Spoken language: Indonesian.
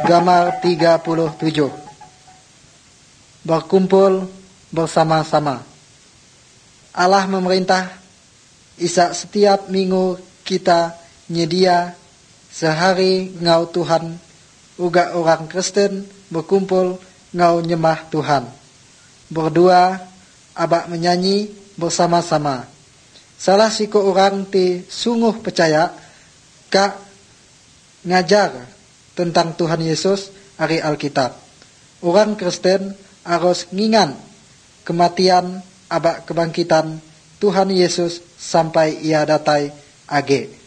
gambar 37. Berkumpul bersama-sama. Allah memerintah Isa setiap minggu kita nyedia sehari ngau Tuhan, uga orang Kristen berkumpul ngau nyembah Tuhan. Berdua abak menyanyi bersama-sama. Salah siku orang ti sungguh percaya kak ngajar tentang Tuhan Yesus dari Alkitab. Orang Kristen harus ngingan kematian abak kebangkitan Tuhan Yesus sampai ia datai age.